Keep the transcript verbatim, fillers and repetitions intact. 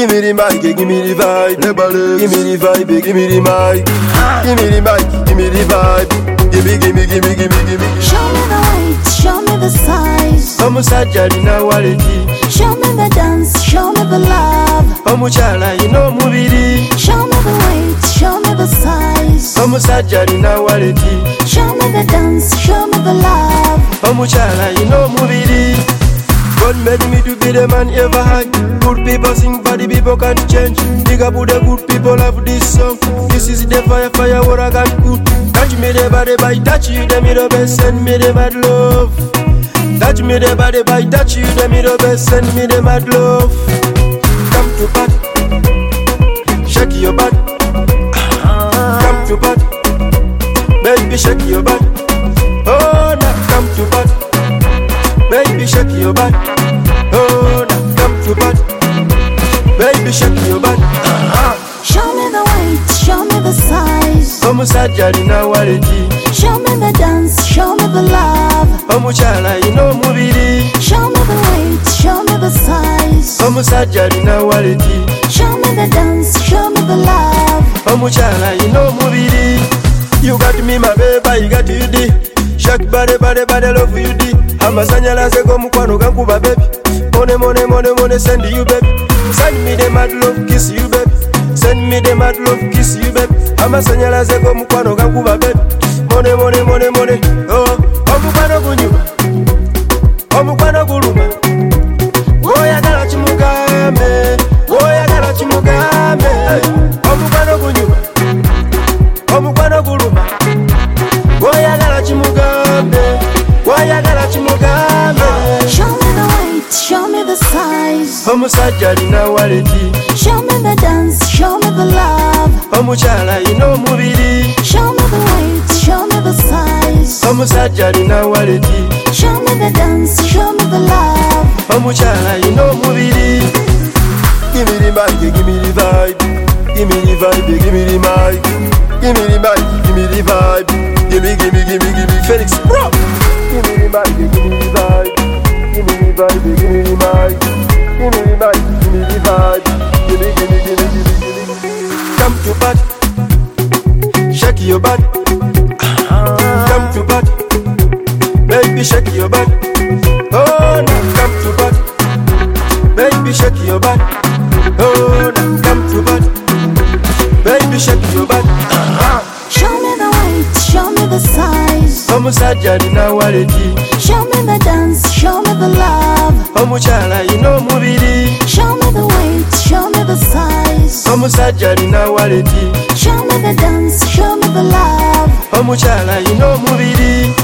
Give me the mic, give me the vibe. Give me the vibe, give me the mic. Give me the mic, give me the vibe. Give me, give me, give me, give me, give me. Show me the weight, show me the size. Omusajja alina waleti. Show me the dance, show me the love. Omukyala alina omubiri. Show me the weight, show me the size. Omusajja alina waleti. Show me the dance, show me the love. Omukyala alina omubiri. God made me to be the man ever had. Good people sing for the people can't change. Big up with the good people of this song. This is the fire, fire, what I got good. Touch me the body by touch you, the middle best, send me the mad love. Touch me the body by touch you, the middle best, send me the mad love. Come to party, shake your butt. Come to party, baby shake your butt. Oh, now come to party, baby shake your butt. Oh, now come to party, baby shake your butt. Show me the weight, show me the size. Omusajja alina waleti. Show me the dance, show me the love. Omukyala alina omubiri. Show me the weight, show me the size. Omusajja alina waleti. Show me the dance, show me the love. Omukyala alina omubiri. You got me my baby, you got you di. Shake body body body love you di. Amasanyalaze g'omukwano gankuba baby. Money money money money send you baby. Send me the mad love kiss you baby. Send me the mad love kiss you baby. Amasanyalaze g'omukwano gankuba baby. Money money money money. Oh, omukwano gunyuma. Omukwano guluma. Oyagala kimugambe. Oyagala kimugambe. Omukwano gunyuma. Omukwano guluma. Oyagala kimugambe. Oyagala kimugambe. Show me the weight, show me the size. Omusajja alina waleti. Show me the dance, show me the love. Omukyala alina omubiri. Show me the weight, show me the size. Omusajja alina waleti. Show me the dance, show me the love. Omukyala alina omubiri. Give me the mic, give me the vibe. Give me the vibe, give me the mic. Give me the mic, give me the vibe. Give me, give me, give me, give me Felix Bro. Give me the mic, give me the vibe. Give me the vibe, give me the mic. Give me the mic, give me the vibe. Give me, give me, give me, give me, give me. Come to party, shake your body. Come to party, baby shake your body. Oh, now come to party, baby shake your body. Oh, now come to party, baby shake your body. Show me the weight, show me the size. Omusajja alina waleti. Show me the dance, show me the love. Omukyala alina omubiri. Show me the weight, show me the size. Omusajja alina waleti. Show me the dance, show me the love. Omukyala alina omubiri.